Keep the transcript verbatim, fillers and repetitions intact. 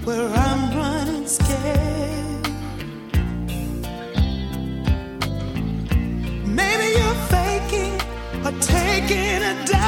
where I'm running scared. Maybe you're faking or taking a dive.